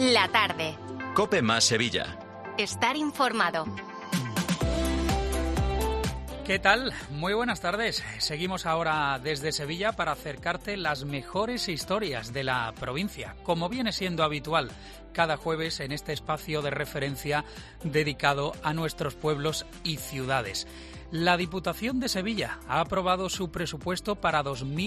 La tarde. COPE más Sevilla. Estar informado. ¿Qué tal? Muy buenas tardes. Seguimos ahora desde Sevilla para acercarte las mejores historias de la provincia, como viene siendo habitual cada jueves en este espacio de referencia dedicado a nuestros pueblos y ciudades. La Diputación de Sevilla ha aprobado su presupuesto para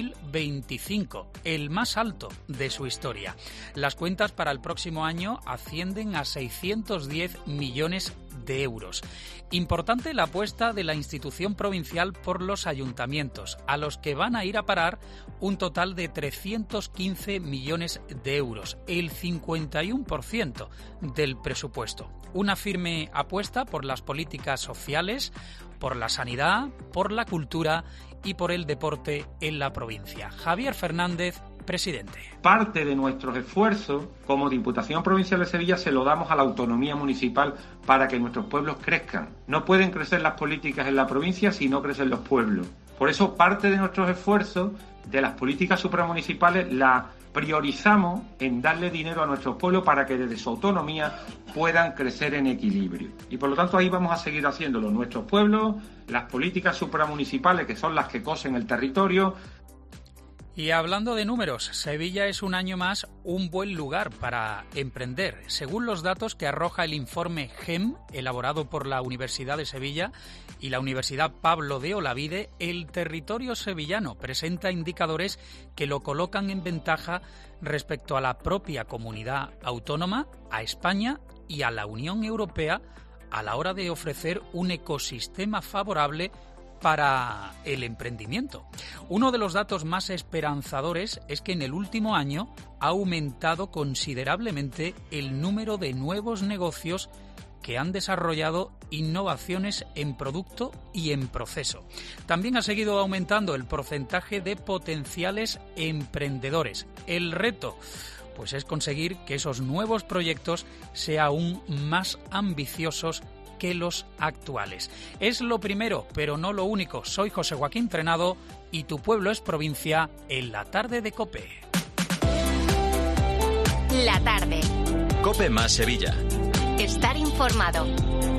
2025, el más alto de su historia. Las cuentas para el próximo año ascienden a 610 millones de euros. Importante la apuesta de la institución provincial por los ayuntamientos, a los que van a ir a parar un total de 315 millones de euros, el 51% del presupuesto. Una firme apuesta por las políticas sociales, por la sanidad, por la cultura y por el deporte en la provincia. Javier Fernández, presidente. Parte de nuestros esfuerzos como Diputación Provincial de Sevilla se lo damos a la autonomía municipal para que nuestros pueblos crezcan. No pueden crecer las políticas en la provincia si no crecen los pueblos. Por eso parte de nuestros esfuerzos de las políticas supramunicipales la priorizamos en darle dinero a nuestros pueblos para que desde su autonomía puedan crecer en equilibrio. Y por lo tanto ahí vamos a seguir haciéndolo. Nuestros pueblos, las políticas supramunicipales, que son las que cosen el territorio. Y hablando de números, Sevilla es un año más un buen lugar para emprender. Según los datos que arroja el informe GEM, elaborado por la Universidad de Sevilla y la Universidad Pablo de Olavide, el territorio sevillano presenta indicadores que lo colocan en ventaja respecto a la propia comunidad autónoma, a España y a la Unión Europea a la hora de ofrecer un ecosistema favorable para el emprendimiento. Uno de los datos más esperanzadores es que en el último año ha aumentado considerablemente el número de nuevos negocios que han desarrollado innovaciones en producto y en proceso. También ha seguido aumentando el porcentaje de potenciales emprendedores. El reto, pues, es conseguir que esos nuevos proyectos sean aún más ambiciosos que los actuales. Es lo primero, pero no lo único. Soy José Joaquín Trenado y tu pueblo es provincia en la tarde de COPE. La tarde. COPE más Sevilla. Estar informado.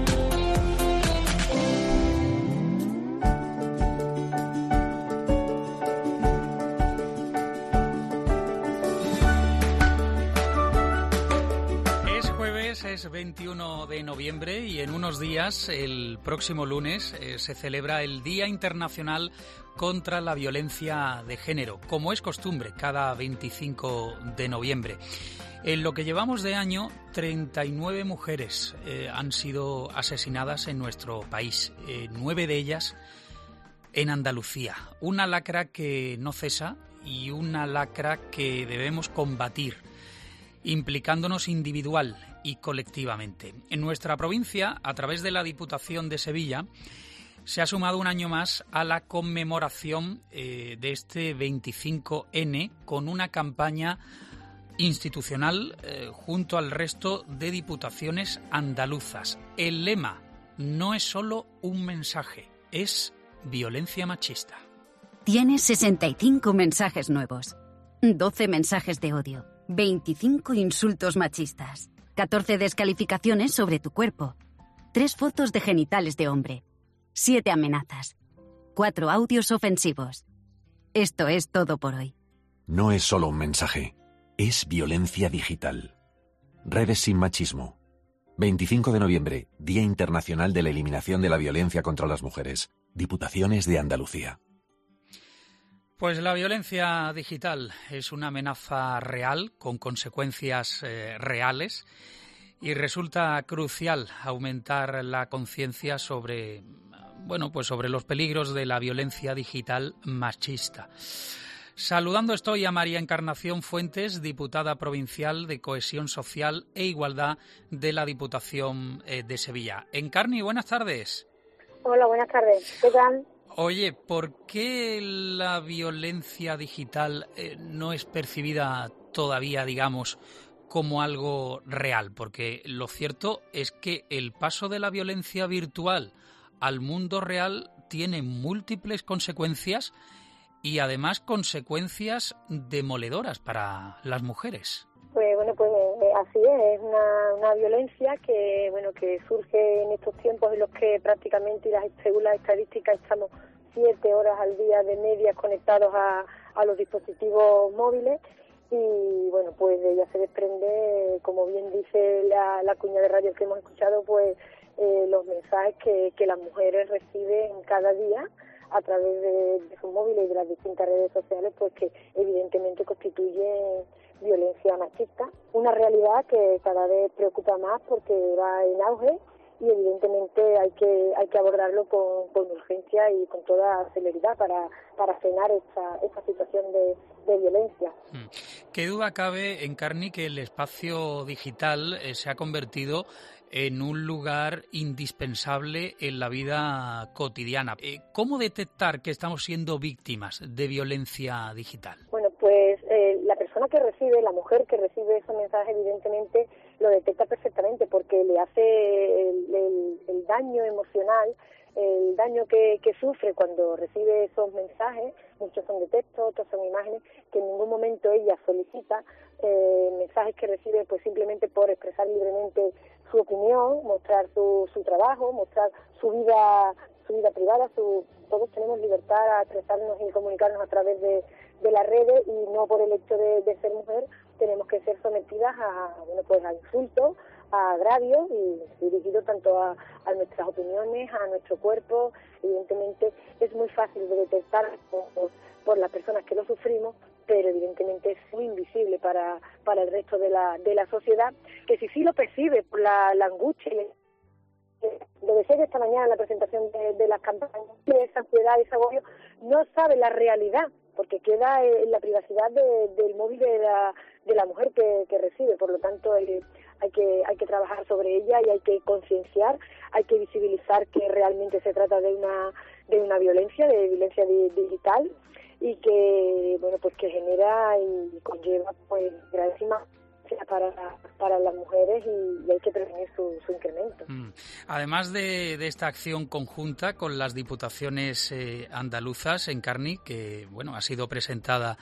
Es 21 de noviembre y en unos días, el próximo lunes, se celebra el Día Internacional contra la Violencia de Género, como es costumbre, cada 25 de noviembre. En lo que llevamos de año, 39 mujeres han sido asesinadas en nuestro país, 9 de ellas en Andalucía. Una lacra que no cesa y una lacra que debemos combatir, implicándonos individual y colectivamente. En nuestra provincia, a través de la Diputación de Sevilla, se ha sumado un año más a la conmemoración de este 25N con una campaña institucional junto al resto de diputaciones andaluzas. El lema no es solo un mensaje, es violencia machista. Tienes 65 mensajes nuevos, 12 mensajes de odio, 25 insultos machistas, 14 descalificaciones sobre tu cuerpo, 3 fotos de genitales de hombre, 7 amenazas, 4 audios ofensivos. Esto es todo por hoy. No es solo un mensaje, es violencia digital. Redes sin machismo. 25 de noviembre, Día Internacional de la Eliminación de la Violencia contra las Mujeres. Diputaciones de Andalucía. Pues la violencia digital es una amenaza real, con consecuencias reales, y resulta crucial aumentar la conciencia sobre los peligros de la violencia digital machista. Saludando estoy a María Encarnación Fuentes, diputada provincial de Cohesión Social e Igualdad de la Diputación de Sevilla. Encarni, buenas tardes. Hola, buenas tardes. ¿Qué tal? Oye, ¿por qué la violencia digital no es percibida todavía, digamos, como algo real? Porque lo cierto es que el paso de la violencia virtual al mundo real tiene múltiples consecuencias y además consecuencias demoledoras para las mujeres. Pues Así es una violencia que surge en estos tiempos en los que prácticamente, según las estadísticas, estamos 7 horas al día de media conectados a los dispositivos móviles. Y bueno, pues de ella se desprende, como bien dice la cuña de radio que hemos escuchado, pues los mensajes que las mujeres reciben cada día a través de sus móviles y de las distintas redes sociales, pues que evidentemente constituyen violencia machista, una realidad que cada vez preocupa más porque va en auge y evidentemente hay que abordarlo con urgencia y con toda celeridad para frenar esta situación de violencia. ¿Qué duda cabe, Encarni, que el espacio digital se ha convertido en un lugar indispensable en la vida cotidiana? ¿Cómo detectar que estamos siendo víctimas de violencia digital? Bueno, pues la persona que recibe, la mujer que recibe esos mensajes, evidentemente lo detecta perfectamente porque le hace el daño emocional, el daño que sufre cuando recibe esos mensajes. Muchos son de texto, otros son imágenes, que en ningún momento ella solicita, mensajes que recibe pues simplemente por expresar libremente su opinión, mostrar su trabajo, mostrar su vida privada. Todos tenemos libertad a expresarnos y comunicarnos a través de las redes, y no por el hecho de ser mujer tenemos que ser sometidas a insultos, a agravios, y dirigido tanto a nuestras opiniones, a nuestro cuerpo. Evidentemente es muy fácil de detectar por las personas que lo sufrimos, pero evidentemente es muy invisible para el resto de la sociedad, que sí lo percibe por la angustia. Debe ser esta mañana en la presentación de las campañas, esa ansiedad, ese agobio, no sabe la realidad, porque queda en la privacidad del móvil de la mujer que recibe. Por lo tanto, hay que trabajar sobre ella y hay que concienciar, hay que visibilizar que realmente se trata de una violencia digital, y que que genera y conlleva pues gravísimas para las mujeres, y hay que prevenir su incremento. Además de esta acción conjunta con las diputaciones andaluzas, Encarni, que ha sido presentada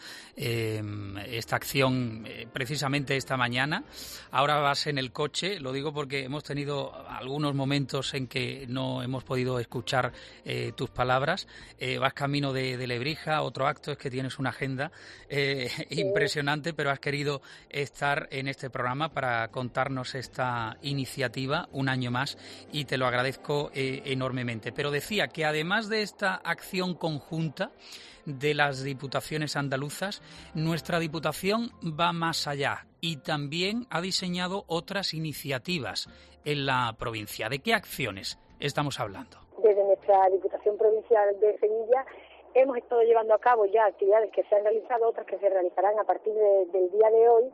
esta acción precisamente esta mañana. Ahora vas en el coche, lo digo porque hemos tenido algunos momentos en que no hemos podido escuchar tus palabras. Vas camino de Lebrija, otro acto, es que tienes una agenda impresionante, pero has querido estar en este programa para contarnos esta iniciativa un año más, y te lo agradezco enormemente. Pero decía que además de esta acción conjunta de las diputaciones andaluzas, nuestra diputación va más allá y también ha diseñado otras iniciativas en la provincia. ¿De qué acciones estamos hablando? Desde nuestra Diputación Provincial de Sevilla hemos estado llevando a cabo ya actividades que se han realizado, otras que se realizarán a partir del día de hoy.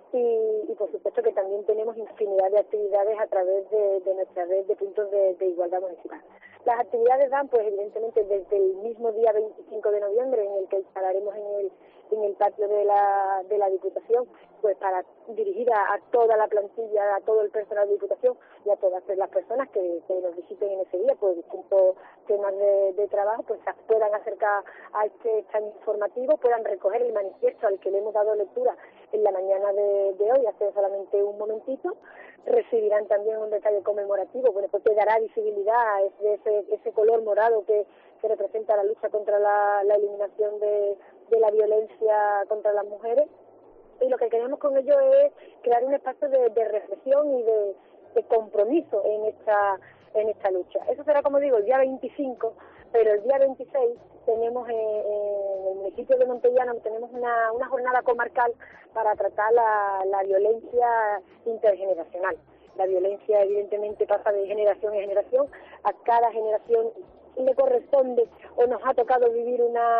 Y por supuesto que también tenemos infinidad de actividades a través de nuestra red de puntos de igualdad municipal. Las actividades van, pues evidentemente, desde el mismo día 25 de noviembre, en el que instalaremos en el patio de la Diputación, pues para dirigir a toda la plantilla, a todo el personal de Diputación y a todas las personas que nos visiten en ese día, pues distintos temas de trabajo, pues se puedan acercar a este stand informativo, puedan recoger el manifiesto al que le hemos dado lectura en la mañana de hoy, hace solamente un momentito. Recibirán también un detalle conmemorativo, pues que dará visibilidad a ese color morado que representa la lucha contra la eliminación de la violencia contra las mujeres. Y lo que queremos con ello es crear un espacio de reflexión y de compromiso en esta lucha. Eso será, como digo, el día 25, pero el día 26 tenemos en el municipio de Montellano tenemos una jornada comarcal para tratar la violencia intergeneracional. La violencia evidentemente pasa de generación en generación. A cada generación le corresponde o nos ha tocado vivir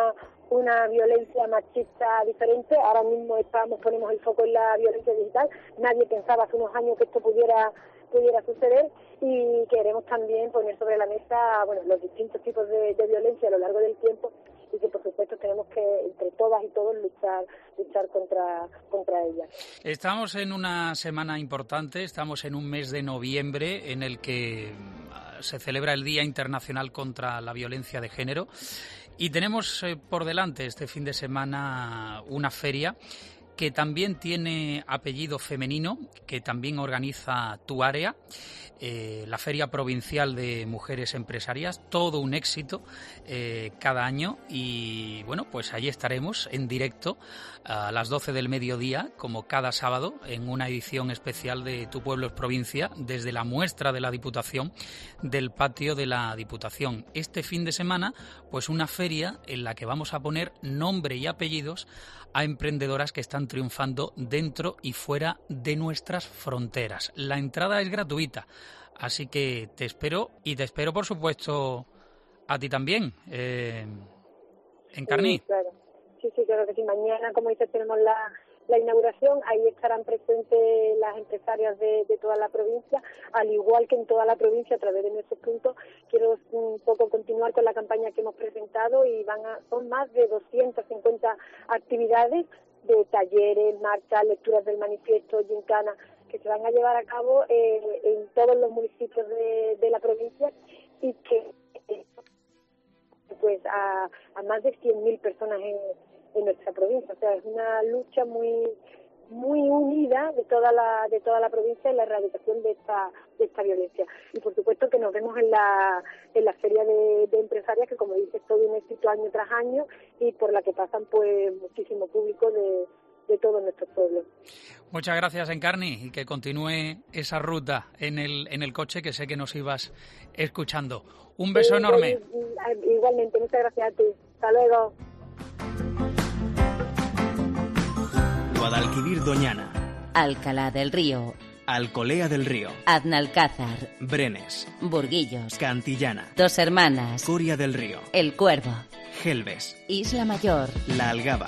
una violencia machista diferente. Ahora mismo ponemos el foco en la violencia digital. Nadie pensaba hace unos años que esto pudiera suceder, y queremos también poner sobre la mesa los distintos tipos de violencia a lo largo del tiempo, y que por supuesto tenemos que entre todas y todos luchar contra ella. Estamos en una semana importante, estamos en un mes de noviembre en el que se celebra el Día Internacional contra la Violencia de Género, y tenemos por delante este fin de semana una feria que también tiene apellido femenino, que también organiza tu área, la Feria Provincial de Mujeres Empresarias, todo un éxito cada año, y bueno, pues allí estaremos en directo a las 12 del mediodía, como cada sábado, en una edición especial de Tu Pueblo es Provincia, desde la muestra de la Diputación, del patio de la Diputación. Este fin de semana, pues una feria en la que vamos a poner nombre y apellidos a emprendedoras que están triunfando dentro y fuera de nuestras fronteras. La entrada es gratuita, así que te espero, y te espero, por supuesto, a ti también, Encarni. Sí, claro. Sí, claro que sí. Mañana, como dices, tenemos la inauguración. Ahí estarán presentes las empresarias de toda la provincia, al igual que en toda la provincia, a través de nuestros puntos. Quiero un poco continuar con la campaña que hemos presentado, y son más de 250 actividades de talleres, marchas, lecturas del manifiesto, gincanas, que se van a llevar a cabo en todos los municipios de la provincia, y que pues a más de 100.000 personas en nuestra provincia. O sea, es una lucha muy unida de toda la provincia en la erradicación de esta violencia. Y por supuesto que nos vemos en la feria de empresarias, que como dices, todo un éxito año tras año, y por la que pasan pues muchísimo público de todos nuestros pueblos. Muchas gracias, Encarni, y que continúe esa ruta en el coche, que sé que nos ibas escuchando. Un beso enorme. Igualmente, muchas gracias a ti. Hasta luego. Guadalquivir Doñana, Alcalá del Río, Alcolea del Río, Aznalcázar, Brenes, Burguillos, Cantillana, Dos Hermanas, Coria del Río, El Cuervo, Gelbes, Isla Mayor, La Algaba.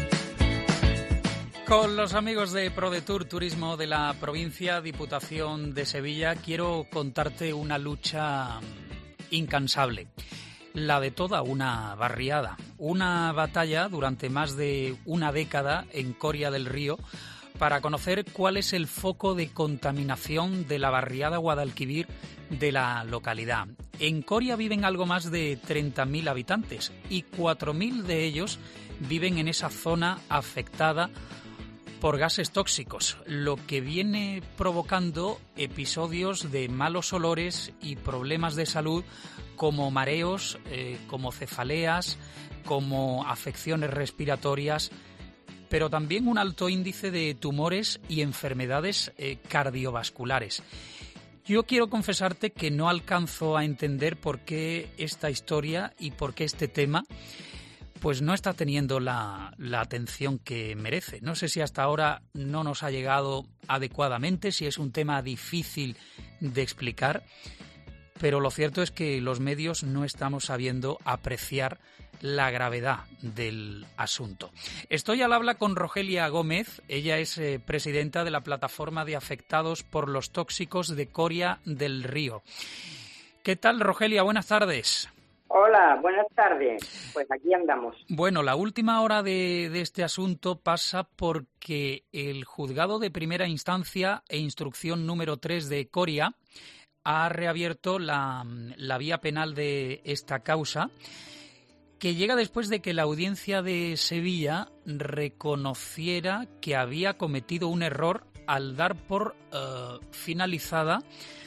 Con los amigos de ProDetour Turismo de la provincia, Diputación de Sevilla, quiero contarte una lucha incansable. La de toda una barriada, una batalla durante más de una década en Coria del Río para conocer cuál es el foco de contaminación de la barriada Guadalquivir de la localidad. En Coria viven algo más de 30.000 habitantes, y 4.000 de ellos viven en esa zona afectada por gases tóxicos, lo que viene provocando episodios de malos olores y problemas de salud, como mareos, como cefaleas, como afecciones respiratorias, pero también un alto índice de tumores y enfermedades cardiovasculares. Yo quiero confesarte que no alcanzo a entender por qué esta historia y por qué este tema pues no está teniendo la atención que merece. No sé si hasta ahora no nos ha llegado adecuadamente, si es un tema difícil de explicar, pero lo cierto es que los medios no estamos sabiendo apreciar la gravedad del asunto. Estoy al habla con Rogelia Gómez. Ella es presidenta de la Plataforma de Afectados por los Tóxicos de Coria del Río. ¿Qué tal, Rogelia? Buenas tardes. Hola, buenas tardes. Pues aquí andamos. Bueno, la última hora de este asunto pasa porque el Juzgado de Primera Instancia e Instrucción número 3 de Coria ha reabierto la vía penal de esta causa, que llega después de que la Audiencia de Sevilla reconociera que había cometido un error al dar por finalizado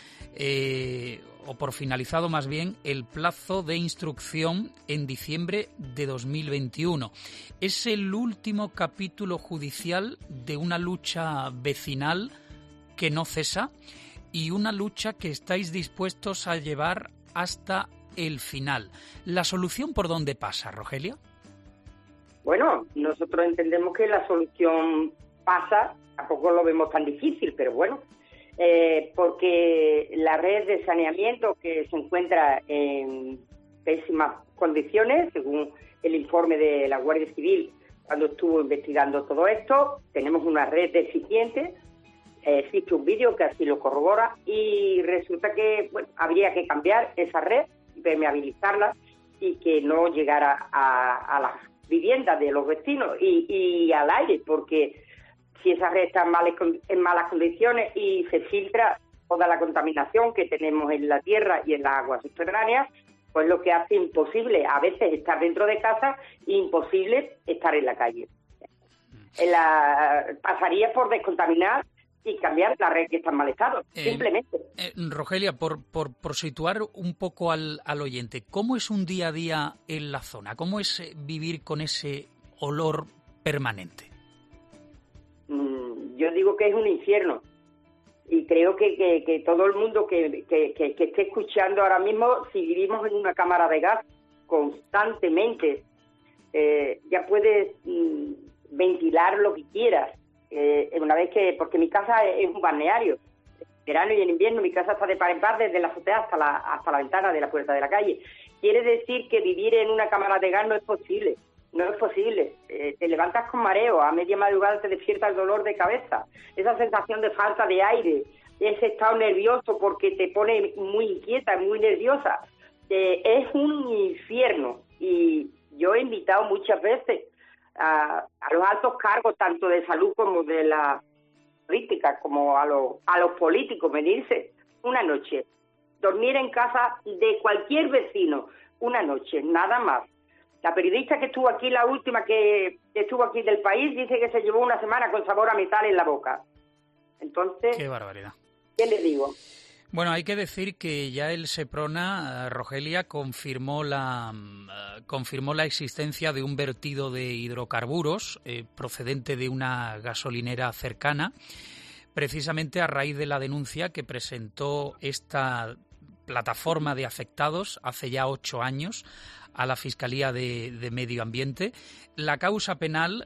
más bien, el plazo de instrucción en diciembre de 2021. Es el último capítulo judicial de una lucha vecinal que no cesa, y una lucha que estáis dispuestos a llevar hasta el final. ¿La solución por dónde pasa, Rogelia? Bueno, nosotros entendemos que la solución pasa, tampoco lo vemos tan difícil, pero bueno, porque la red de saneamiento, que se encuentra en pésimas condiciones, según el informe de la Guardia Civil cuando estuvo investigando todo esto, tenemos una red deficiente. Existe un vídeo que así lo corrobora, y resulta que habría que cambiar esa red, permeabilizarla, y que no llegara a las viviendas de los vecinos y al aire, porque si esa red está en malas condiciones y se filtra toda la contaminación que tenemos en la tierra y en las aguas subterráneas, pues lo que hace imposible a veces estar dentro de casa e imposible estar en la calle. pasaría por descontaminar y cambiar la red que está en mal estado, simplemente. Rogelia, por situar un poco al oyente, ¿cómo es un día a día en la zona? ¿Cómo es vivir con ese olor permanente? Yo digo que es un infierno. Y creo que todo el mundo que esté escuchando ahora mismo, si vivimos en una cámara de gas constantemente, ya puedes ventilar lo que quieras. Una vez porque mi casa es un balneario, en verano y en invierno mi casa está de par en par desde la azotea hasta la ventana de la puerta de la calle. Quiere decir que vivir en una cámara de gas no es posible. No es posible. Te levantas con mareo, a media madrugada te despierta el dolor de cabeza, esa sensación de falta de aire, ese estado nervioso porque te pone muy inquieta, muy nerviosa. Es un infierno. Y yo he invitado muchas veces a los altos cargos, tanto de salud como de la política, como a los políticos, venirse una noche, dormir en casa de cualquier vecino, una noche, nada más. La periodista que estuvo aquí, la última que estuvo aquí del país, dice que se llevó una semana con sabor a metal en la boca. Entonces, qué barbaridad. ¿Qué le digo? Bueno, hay que decir que ya el Seprona, Rogelia, confirmó la existencia de un vertido de hidrocarburos procedente de una gasolinera cercana, precisamente a raíz de la denuncia que presentó esta plataforma de afectados hace ya 8 años a la Fiscalía de Medio Ambiente. La causa penal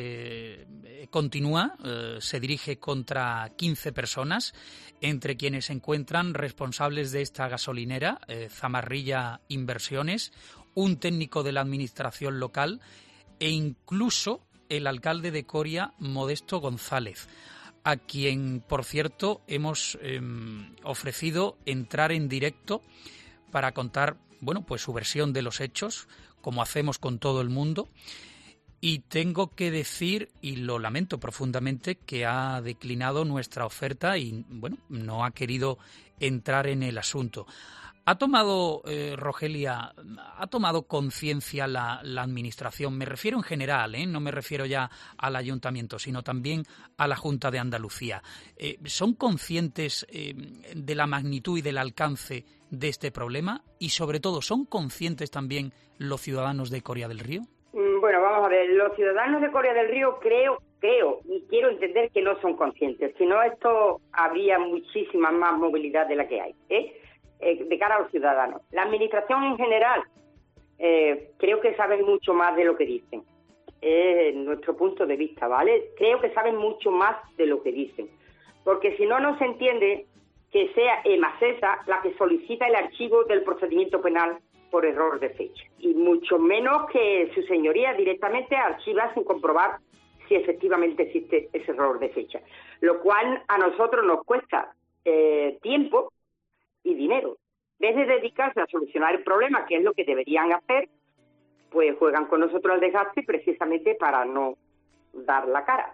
continúa, se dirige contra 15 personas, entre quienes se encuentran responsables de esta gasolinera, Zamarrilla Inversiones, un técnico de la administración local e incluso el alcalde de Coria, Modesto González, a quien, por cierto, hemos ofrecido entrar en directo para contar, bueno, pues su versión de los hechos, como hacemos con todo el mundo. Y tengo que decir, y lo lamento profundamente, que ha declinado nuestra oferta y, bueno, no ha querido entrar en el asunto. ¿Ha tomado, Rogelia, ha tomado conciencia la Administración? Me refiero en general, no me refiero ya al Ayuntamiento, sino también a la Junta de Andalucía. ¿Son conscientes de la magnitud y del alcance de este problema? Y, sobre todo, ¿son conscientes también los ciudadanos de Coria del Río? Bueno, vamos a ver, los ciudadanos de Coria del Río creo, y quiero entender que no son conscientes, si no esto habría muchísima más movilidad de la que hay, de cara a los ciudadanos. La Administración en general creo que saben mucho más de lo que dicen, nuestro punto de vista, ¿vale? Creo que saben mucho más de lo que dicen, porque si no, no se entiende que sea EMASESA la que solicita el archivo del procedimiento penal por error de fecha, y mucho menos que su señoría directamente archiva sin comprobar si efectivamente existe ese error de fecha, lo cual a nosotros nos cuesta tiempo y dinero. En vez de dedicarse a solucionar el problema, que es lo que deberían hacer, pues juegan con nosotros el desgaste precisamente para no dar la cara.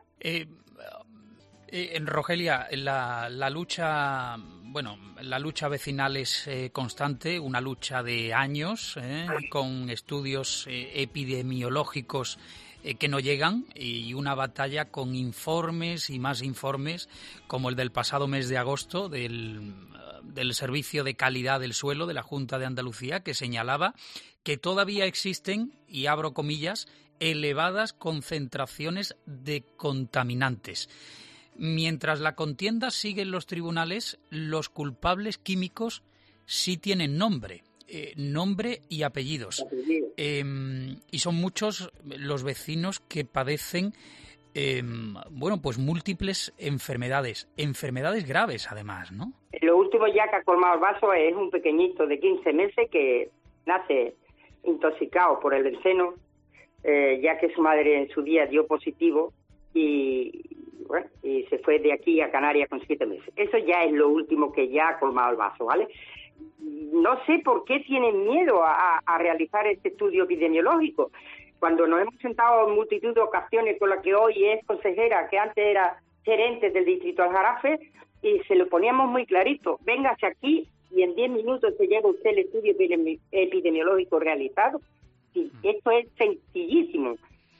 Rogelia, la lucha, bueno, la lucha vecinal es constante, una lucha de años, con estudios epidemiológicos que no llegan, y una batalla con informes y más informes, como el del pasado mes de agosto del Servicio de Calidad del Suelo de la Junta de Andalucía, que señalaba que todavía existen, y abro comillas, elevadas concentraciones de contaminantes. Mientras la contienda sigue en los tribunales, los culpables químicos sí tienen nombre y apellidos. Y son muchos los vecinos que padecen, pues múltiples enfermedades graves además, ¿no? Lo último ya que ha colmado el vaso es un pequeñito de 15 meses que nace intoxicado por el benceno, ya que su madre en su día dio positivo y se fue de aquí a Canarias con 7 meses. Eso ya es lo último que ya ha colmado el vaso, ¿vale? No sé por qué tienen miedo a realizar este estudio epidemiológico, cuando nos hemos sentado en multitud de ocasiones con la que hoy es consejera, que antes era gerente del distrito Aljarafe, y se lo poníamos muy clarito: véngase aquí y en 10 minutos se lleva usted el estudio epidemiológico realizado. Y esto es sencillísimo.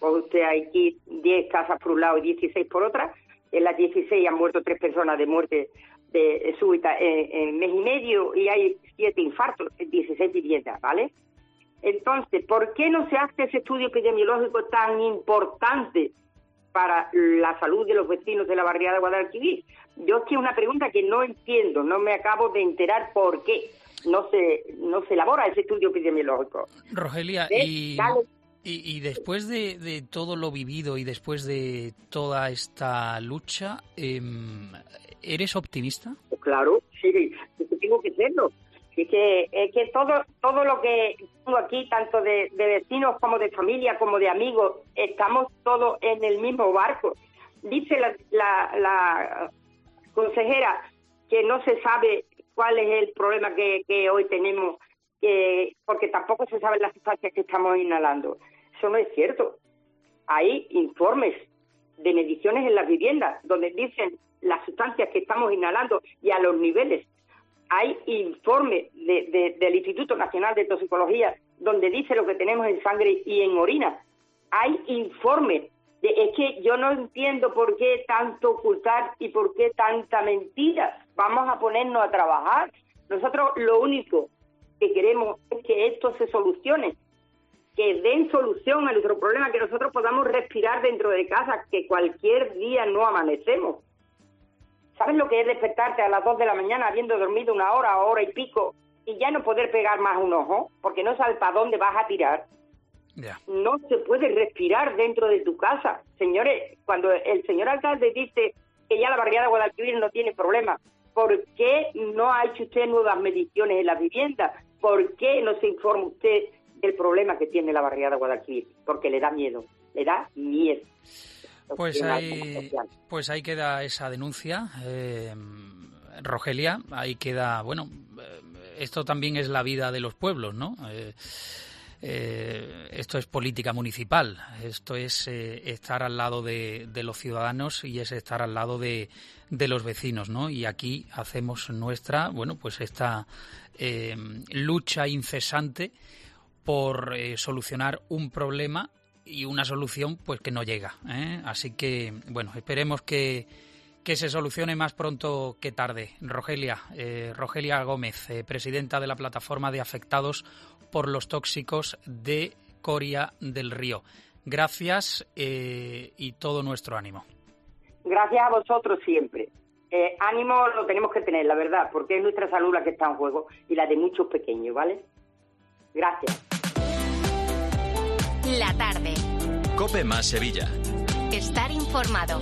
Pues usted hay aquí 10 casas por un lado y 16 por otra. En las 16 han muerto 3 personas de muerte súbita en mes y medio y hay 7 infartos en 16 viviendas, ¿vale? Entonces, ¿por qué no se hace ese estudio epidemiológico tan importante para la salud de los vecinos de la barriada de Guadalquivir? Yo es que es una pregunta que no entiendo, no me acabo de enterar por qué no se elabora ese estudio epidemiológico. Rogelia, y después de todo lo vivido y después de toda esta lucha, ¿eres optimista? Claro, sí, tengo que serlo. Es que todo lo que tengo aquí, tanto de vecinos como de familia, como de amigos, estamos todos en el mismo barco. Dice la consejera que no se sabe cuál es el problema que hoy tenemos, porque tampoco se saben las sustancias que estamos inhalando. Eso no es cierto. Hay informes de mediciones en las viviendas donde dicen las sustancias que estamos inhalando y a los niveles. Hay informes del Instituto Nacional de Toxicología donde dice lo que tenemos en sangre y en orina. Hay informes. Es que yo no entiendo por qué tanto ocultar y por qué tanta mentira. Vamos a ponernos a trabajar. Nosotros lo único que queremos es que esto se solucione, que den solución a nuestro problema, que nosotros podamos respirar dentro de casa, que cualquier día no amanecemos. ¿Sabes lo que es despertarte a las 2 de la mañana habiendo dormido una hora y pico y ya no poder pegar más un ojo porque no sabes para dónde vas a tirar? Yeah. No se puede respirar dentro de tu casa. Señores, cuando el señor alcalde dice que ya la barriada de Guadalquivir no tiene problema, ¿por qué no ha hecho usted nuevas mediciones en las viviendas? ¿Por qué no se informa usted del problema que tiene la barriada de Guadalquivir? Porque le da miedo. Pues ahí queda esa denuncia, Rogelia, ahí queda, bueno, esto también es la vida de los pueblos, ¿no? Esto es política municipal, esto es estar al lado de los ciudadanos y es estar al lado de los vecinos, ¿no? Y aquí hacemos nuestra, bueno, pues esta lucha incesante por solucionar un problema y una solución pues que no llega, ¿eh? Así que, bueno, esperemos que se solucione más pronto que tarde. Rogelia Gómez, presidenta de la Plataforma de Afectados por los Tóxicos de Coria del Río. Gracias y todo nuestro ánimo. Gracias a vosotros siempre. Ánimo lo tenemos que tener, la verdad, porque es nuestra salud la que está en juego y la de muchos pequeños, ¿vale? Gracias. La tarde. COPE más Sevilla. Estar informado.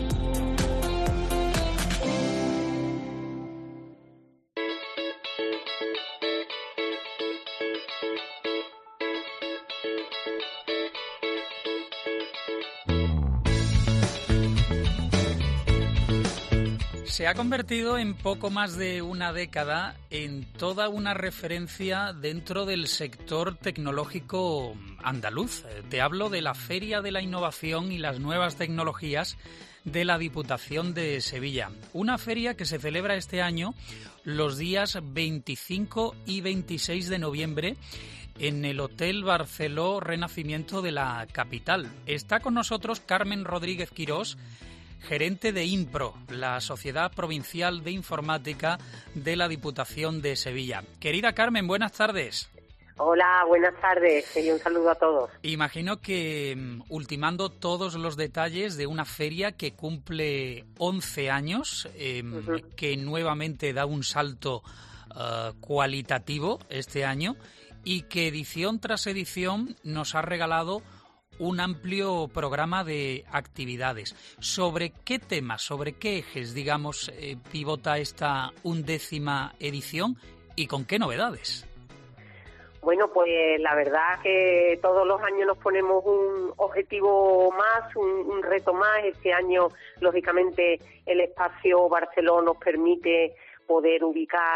Se ha convertido en poco más de una década en toda una referencia dentro del sector tecnológico andaluz. Te hablo de la Feria de la Innovación y las Nuevas Tecnologías de la Diputación de Sevilla. Una feria que se celebra este año los días 25 y 26 de noviembre en el Hotel Barceló Renacimiento de la capital. Está con nosotros Carmen Rodríguez Quirós, gerente de Impro, la Sociedad Provincial de Informática de la Diputación de Sevilla. Querida Carmen, buenas tardes. Hola, buenas tardes y un saludo a todos. Imagino que ultimando todos los detalles de una feria que cumple 11 años, que nuevamente da un salto cualitativo este año y que edición tras edición nos ha regalado un amplio programa de actividades. ¿Sobre qué temas, sobre qué ejes, digamos, pivota esta 11ª edición y con qué novedades? Bueno, pues la verdad que todos los años nos ponemos un objetivo más, un reto más. Este año, lógicamente, el espacio Barceló nos permite poder ubicar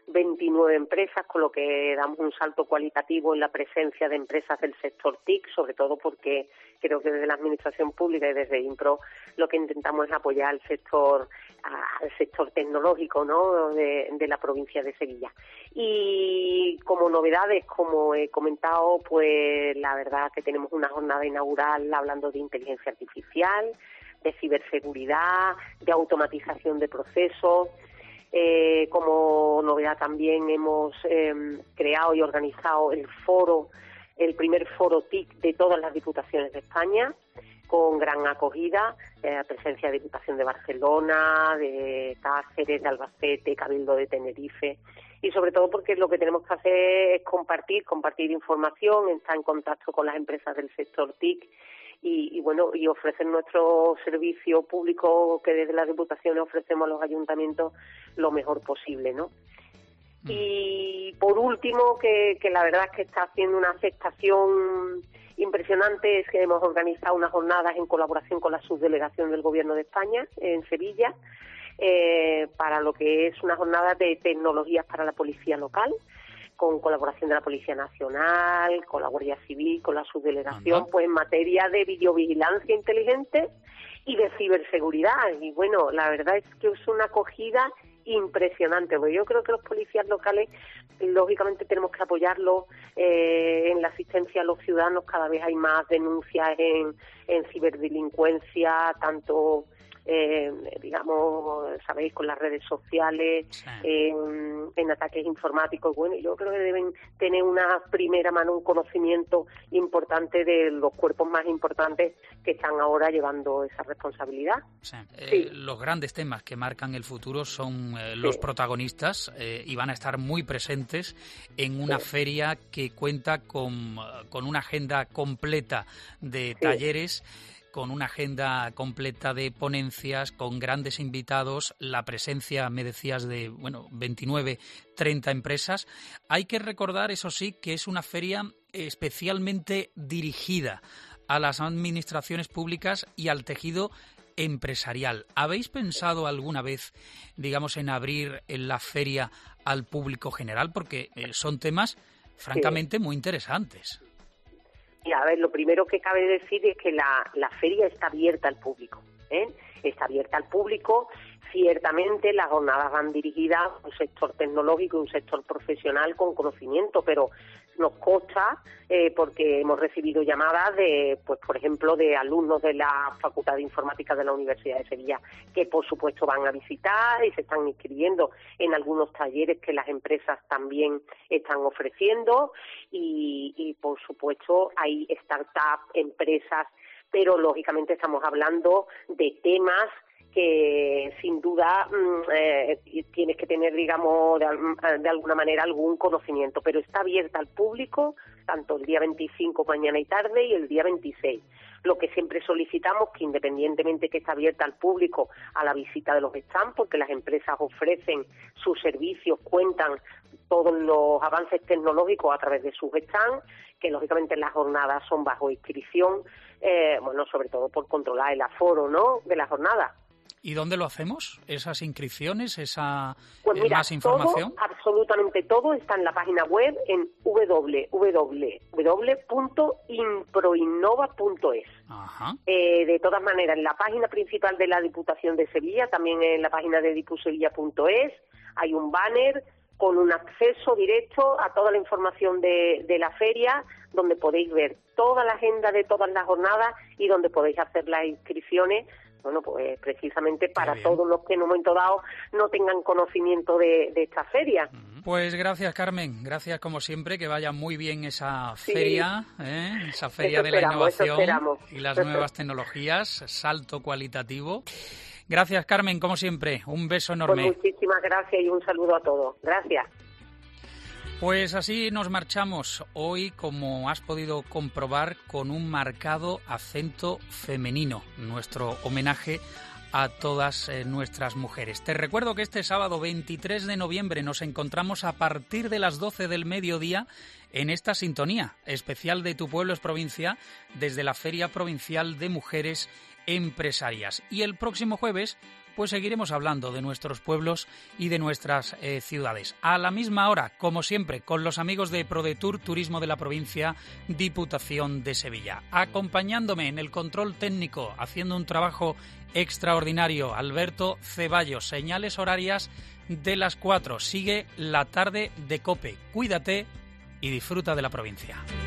29 empresas, con lo que damos un salto cualitativo en la presencia de empresas del sector TIC, sobre todo porque creo que desde la Administración Pública y desde INPRO lo que intentamos es apoyar al sector tecnológico, ¿no?, de la provincia de Sevilla. Y como novedades, como he comentado, pues la verdad que tenemos una jornada inaugural hablando de inteligencia artificial, de ciberseguridad, de automatización de procesos. Como novedad también hemos creado y organizado el primer foro TIC de todas las diputaciones de España, con gran acogida, presencia de Diputación de Barcelona, de Cáceres, de Albacete, Cabildo de Tenerife, y sobre todo porque lo que tenemos que hacer es compartir información, estar en contacto con las empresas del sector TIC y ofrecer nuestro servicio público que desde las diputaciones ofrecemos a los ayuntamientos lo mejor posible, ¿no? Y por último, que la verdad es que está haciendo una aceptación impresionante, es que hemos organizado unas jornadas en colaboración con la subdelegación del Gobierno de España en Sevilla, para lo que es una jornada de tecnologías para la policía local, con colaboración de la Policía Nacional, con la Guardia Civil, con la subdelegación, pues en materia de videovigilancia inteligente y de ciberseguridad. Y bueno, la verdad es que es una acogida impresionante, porque yo creo que los policías locales, lógicamente, tenemos que apoyarlos en la asistencia a los ciudadanos. Cada vez hay más denuncias en ciberdelincuencia, tanto sabéis, con las redes sociales, en ataques informáticos. Bueno, yo creo que deben tener una primera mano, un conocimiento importante de los cuerpos más importantes que están ahora llevando esa responsabilidad. Los grandes temas que marcan el futuro son los protagonistas y van a estar muy presentes en una feria que cuenta con una agenda completa de talleres, con una agenda completa de ponencias, con grandes invitados, la presencia, me decías, de 29, 30 empresas. Hay que recordar, eso sí, que es una feria especialmente dirigida a las administraciones públicas y al tejido empresarial. ¿Habéis pensado alguna vez, digamos, en abrir la feria al público general? Porque son temas, francamente, muy interesantes. Y a ver, lo primero que cabe decir es que la feria está abierta al público, está abierta al público. Ciertamente las jornadas van dirigidas a un sector tecnológico y un sector profesional con conocimiento, pero nos consta, porque hemos recibido llamadas de, pues por ejemplo, de alumnos de la Facultad de Informática de la Universidad de Sevilla, que por supuesto van a visitar y se están inscribiendo en algunos talleres que las empresas también están ofreciendo, y por supuesto hay startups, empresas, pero lógicamente estamos hablando de temas que sin duda tienes que tener, digamos, de alguna manera algún conocimiento, pero está abierta al público tanto el día 25 mañana y tarde y el día 26. Lo que siempre solicitamos, que independientemente que está abierta al público, a la visita de los stands, porque las empresas ofrecen sus servicios, cuentan todos los avances tecnológicos a través de sus stands, que lógicamente las jornadas son bajo inscripción, sobre todo por controlar el aforo, ¿no?, de la jornada. ¿Y dónde lo hacemos? ¿Esas inscripciones? Pues mira, más información? Absolutamente todo está en la página web en www.improinnova.es. De todas maneras, en la página principal de la Diputación de Sevilla, también en la página de dipusevilla.es, hay un banner con un acceso directo a toda la información de la feria, donde podéis ver toda la agenda de todas las jornadas y donde podéis hacer las inscripciones. Bueno, pues precisamente para todos los que en un momento dado no tengan conocimiento de esta feria. Pues gracias, Carmen. Gracias, como siempre. Que vaya muy bien esa feria, esa feria de la innovación y las nuevas tecnologías, salto cualitativo. Gracias, Carmen, como siempre. Un beso enorme. Pues muchísimas gracias y un saludo a todos. Gracias. Pues así nos marchamos hoy, como has podido comprobar, con un marcado acento femenino, nuestro homenaje a todas nuestras mujeres. Te recuerdo que este sábado 23 de noviembre nos encontramos a partir de las 12 del mediodía en esta sintonía especial de Tu Pueblo es Provincia, desde la Feria Provincial de Mujeres Empresarias. Y el próximo jueves pues seguiremos hablando de nuestros pueblos y de nuestras ciudades. A la misma hora, como siempre, con los amigos de ProDetour Turismo de la Provincia, Diputación de Sevilla. Acompañándome en el control técnico, haciendo un trabajo extraordinario, Alberto Ceballos. Señales horarias de las 4. Sigue la tarde de COPE. Cuídate y disfruta de la provincia.